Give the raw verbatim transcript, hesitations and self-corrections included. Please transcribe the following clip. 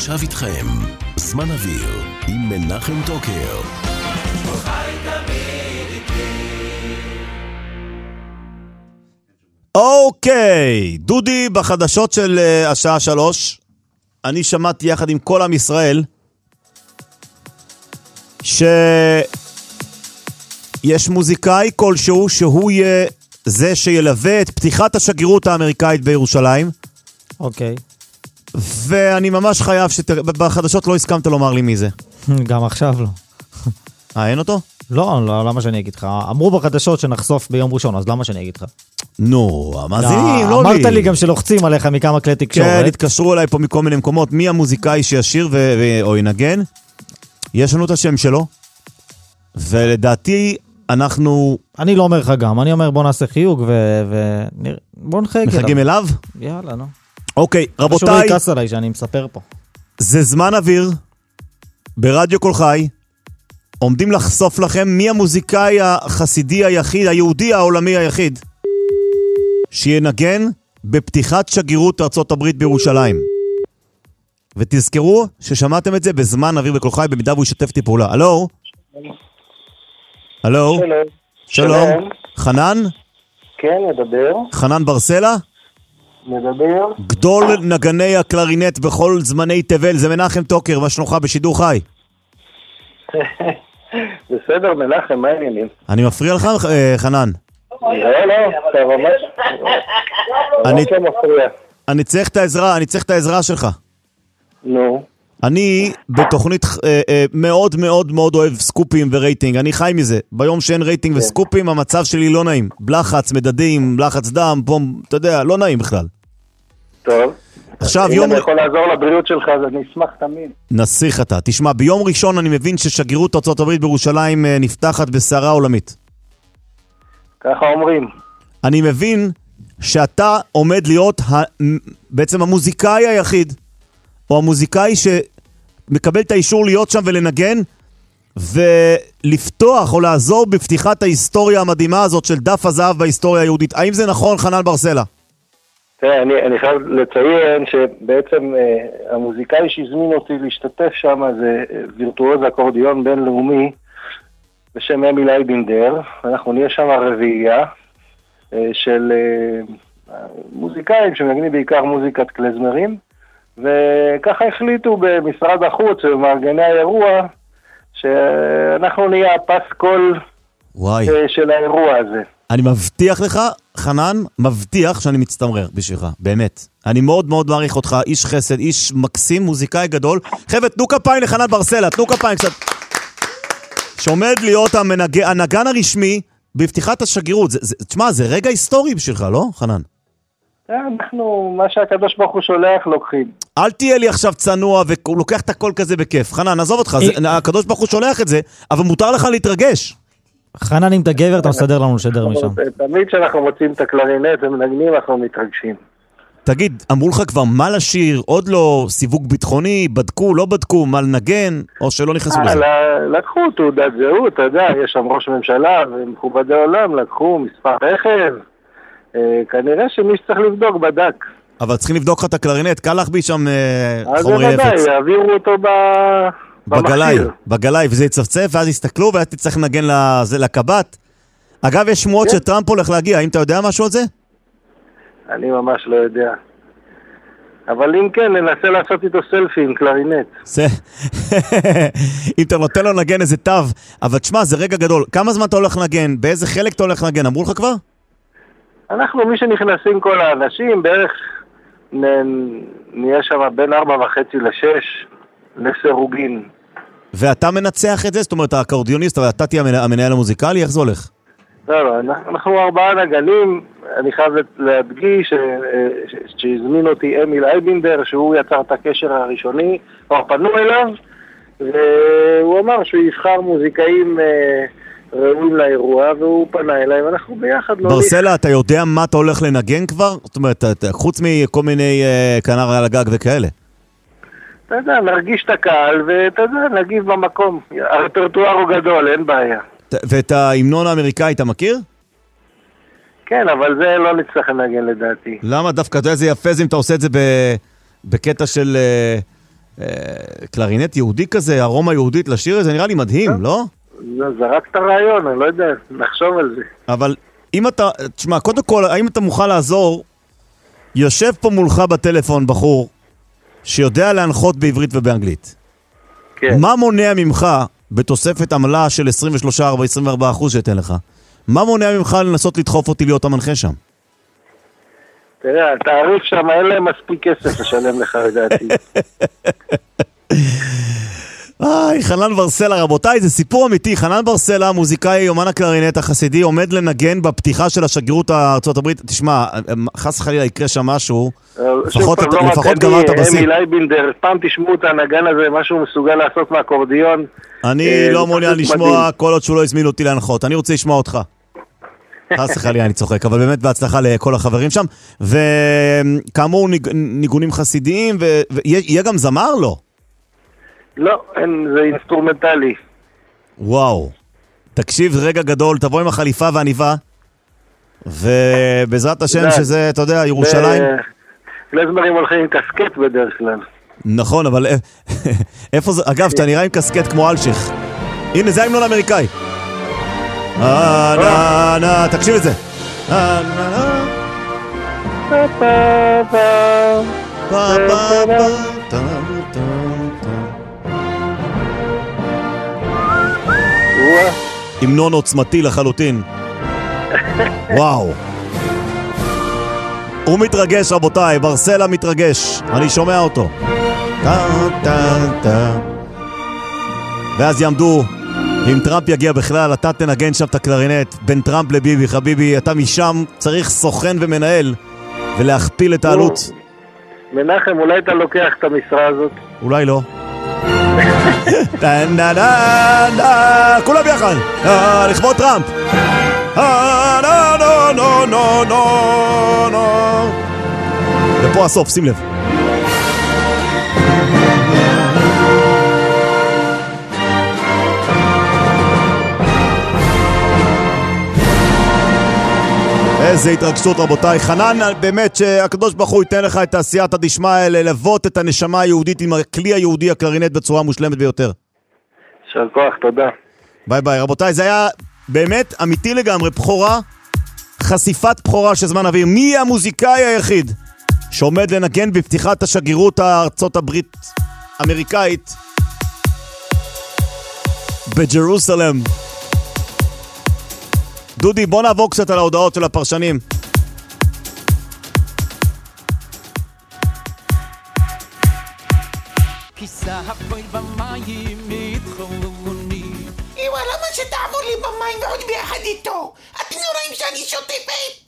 ועכשיו איתכם, זמן אוויר עם מנחם טוקר. אוקיי, דודי, בחדשות של uh, השעה שלוש, אני שמעתי יחד עם כל עם ישראל שיש מוזיקאי כלשהו שהוא יהיה זה שילווה את פתיחת השגרירות האמריקאית בירושלים. אוקיי. ואני ממש חייב שתראה, בחדשות לא הסכמת לומר לי מי זה. גם עכשיו לא. אה, אין אותו? לא, לא, למה שאני אגיד לך? אמרו בחדשות שנחשוף ביום ראשון, אז למה שאני אגיד לך? נו, המאזינים, לא לי. אמרת לי גם שלוחצים עליך מכמה כלי תקשורת. כן, התקשרו אליי פה מכל מיני מקומות, מי המוזיקאי שישיר או ינגן? יש לנו את השם שלו, ולדעתי אנחנו... אני לא אומר לך גם, אני אומר בוא נעשה חיוג ובוא נחג אליו. נחגים אליו? יאללה, נו. אוקיי, רבותיי. פשוט לא יקס עליי שאני מספר פה. זה זמן אוויר, ברדיו כל חי, עומדים לחשוף לכם מי המוזיקאי החסידי היחיד, היהודי העולמי היחיד, שינגן בפתיחת שגרירות ארצות הברית בירושלים. ותזכרו ששמעתם את זה בזמן אוויר בכל חי, במידה והוא ישתף איתי פעולה. הלו? הלו? שלום. חנן? כן, מדבר. חנן ברסלה? מדבר. גדול נגני הקלרינט בכל זמני תבל, זה מנחם טוקר, מה שלומך בשידור חי? בסדר, מנחם, מה העניינים? אני מפריע לך, חנן? לא, לא, אתה ממש... אני... ממש לא מפריע. אני צריך את העזרה, אני צריך את העזרה שלך. נו. אני בתוכנית אה, אה, מאוד מאוד מאוד אוהב סקופים ורייטינג, אני חי מזה. ביום שאין רייטינג וסקופים, המצב שלי לא נעים. בלחץ, מדדים, לחץ דם, פום, אתה יודע, לא נעים בכלל. טוב. עכשיו אם יום... אני יכול לעזור לבריאות שלך, אז אני אשמח תמיד. נסיך אתה. תשמע, ביום ראשון אני מבין ששגרירות ארצות הברית בירושלים אה, נפתחת בסערה עולמית. ככה אומרים. אני מבין שאתה עומד להיות ה... בעצם המוזיקאי היחיד, או המוזיקאי שמקבל את האישור להיות שם ולנגן, ולפתוח או לעזור בפתיחת ההיסטוריה המדהימה הזאת של דף הזהב בהיסטוריה היהודית. האם זה נכון, חנן ברסלה? תראה, אני, אני חייב לציין שבעצם אה, המוזיקאי שהזמין אותי להשתתף שם זה וירטואוז אקורדיון בינלאומי בשם אמיל אייבינדר. אנחנו נהיה שם רביעייה אה, של אה, מוזיקאים שמנגנים בעיקר מוזיקת קלזמרים, וככה החליטו במשרד החוץ ומארגני האירוע שאנחנו נהיה הפסקול וואי. של האירוע הזה. אני מבטיח לך, חנן, מבטיח שאני מצטמרר בשבילך, באמת. אני מאוד מאוד מעריך אותך, איש חסד, איש מקסים, מוזיקאי גדול. חבר'ה, תנו כפיים לחנן ברסלה, תנו כפיים קצת. שעומד להיות המנג... הנגן הרשמי בפתיחת השגרירות. זה, זה, תשמע, זה רגע היסטורי בשבילך, לא, חנן? אנחנו, מה שהקדוש ברוך הוא שולח, לוקחים. אל תהיה לי עכשיו צנוע והוא לוקח את הכל כזה בכיף. חנן, נעזוב אותך, זה, הקדוש ברוך הוא שולח את זה, אבל מותר לך להתרגש. חנן, אם אתה גבר, אתה מסדר לנו לשדר משם. תמיד כשאנחנו מוצאים את הקלרינט ומנגנים, אנחנו מתרגשים. תגיד, אמרו לך כבר מה לשיר, עוד לא סיווג ביטחוני, בדקו, לא בדקו, מה לנגן, או שלא נכנסו לזה? לקחו תעודת זהות, אתה יודע, יש שם ראש ממשלה ומכובדי עולם, לקחו מספר רכב, כנראה שמי שצריך לבדוק בדק. אבל צריכים לבדוק לך את הקלרינט, קל לך בי שם חומרי נפץ. אז זה ודאי, יעבירו אותו ב... בגלאי, בגלאי, וזה יצפצף, ואז יסתכלו, ואז תצטרך לנגן לקבט. אגב, יש שמועות שטראמפ הולך להגיע, האם אתה יודע משהו על זה? אני ממש לא יודע. אבל אם כן, ננסה לעשות איתו סלפי עם קלרינט. אם אתה נותן לו לנגן איזה תו, אבל תשמע, זה רגע גדול. כמה זמן אתה הולך לנגן? באיזה חלק אתה הולך לנגן? אמרו לך כבר? אנחנו, מי שנכנסים כל האנשים, בערך נהיה שם בין ארבע וחצי לשש לסירוגין. ואתה מנצח את זה? זאת אומרת, האקורדיוניסט, אבל אתה תהיה המנהל המוזיקלי, איך זה הולך? לא, לא, אנחנו ארבעה נגנים, אני חייב להדגיש שהזמין אותי אמיל אייבינדר, שהוא יצר את הקשר הראשוני, או פנו אליו, והוא אמר שהוא יבחר מוזיקאים ראויים לאירוע, והוא פנה אליי, ואנחנו ביחד לא... ברסלה, אתה יודע מה אתה הולך לנגן כבר? זאת אומרת, חוץ מכל מיני כנר על הגג וכאלה. אתה יודע, נרגיש את הקהל, ואתה יודע, נגיב במקום. הרפרטואר הוא גדול, אין בעיה. ואת ההמנון האמריקאי אתה מכיר? כן, אבל זה לא נצטרך לנגן לדעתי. למה? דווקא אתה יודע, זה יפה זה אם אתה עושה את זה בקטע של קלרינט יהודי כזה, ארומה יהודית לשיר הזה, נראה לי מדהים, לא? זה רק את הרעיון, אני לא יודע, נחשוב על זה. אבל אם אתה, תשמע, קודם כל, האם אתה מוכן לעזור, יושב פה מולך בטלפון בחור, שיודע להנחות בעברית ובאנגלית. כן. מה מונע ממך, בתוספת עמלה של עשרים ושלושה עד עשרים וארבעה אחוז שתן לך, מה מונע ממך לנסות לדחוף אותי להיות המנחה שם? תראה, התעריף שם אין להם מספיק כסף לשלם לך, לדעתי. איי, חנן ברסלה, רבותיי, זה סיפור אמיתי. חנן ברסלה, מוזיקאי, אומן הקלרינט החסידי, עומד לנגן בפתיחה של השגרירות הארצות הברית. תשמע, חס וחלילה יקרה שם משהו, לפחות גמרת בשיא. אמיל אייבינדר, פעם תשמעו את הנגן הזה, משהו מסוגל לעשות מהאקורדיון. אני לא מעוניין לשמוע כל עוד שהוא לא הזמין אותי להנחות. אני רוצה לשמוע אותך. חס וחלילה, אני צוחק, אבל באמת בהצלחה לכל החברים שם. וכאמור, ניגונים חסידיים, ויהיה גם זמר, לא? לא, אין, זה אינסטרומנטלי. וואו. תקשיב, זה רגע גדול, תבוא עם החליפה והניבה, ובעזרת השם שזה, אתה יודע, ירושלים. גלזמרים הולכים עם קסקט בדרך כלל. נכון, אבל איפה זה, אגב, אתה נראה עם קסקט כמו אלשיך. הנה, זה ההמנון האמריקאי. אה, נה, נה, תקשיב את זה. אה, נה, נה. פה, פה, פה. פה, פה, פה. המנון עוצמתי לחלוטין. וואו. הוא מתרגש, רבותיי, ברסלה מתרגש. אני שומע אותו. טה, טה, טה. ואז יעמדו, ואם טראמפ יגיע בכלל, אתה תנגן שם את הקלרינט. בין טראמפ לביבי, חביבי, אתה משם צריך סוכן ומנהל, ולהכפיל את העלות. מנחם, אולי אתה לוקח את המשרה הזאת? אולי לא. כולם ביחד לכבוד טראמפ. ופה הסוף, שים לב. איזה התרגשות, רבותיי. חנן, באמת שהקדוש ברוך הוא ייתן לך את תעשיית הדשמיא, ללוות את הנשמה היהודית עם הכלי היהודי הקלרינט בצורה מושלמת ביותר. של כוח, תודה. ביי ביי. רבותיי, זה היה באמת אמיתי לגמרי, בחורה, חשיפת בחורה של זמן אוויר. מי המוזיקאי היחיד שעומד לנגן בפתיחת השגרירות הארצות הברית אמריקאית בג'רוסלם? דודי, בוא נעבור קצת על ההודעות של הפרשנים. כיסה הפועל במים מתחוני. איווה, למה שתעבור לי במים ועוד ביחד איתו? אתם לא רואים שאני שוטפת?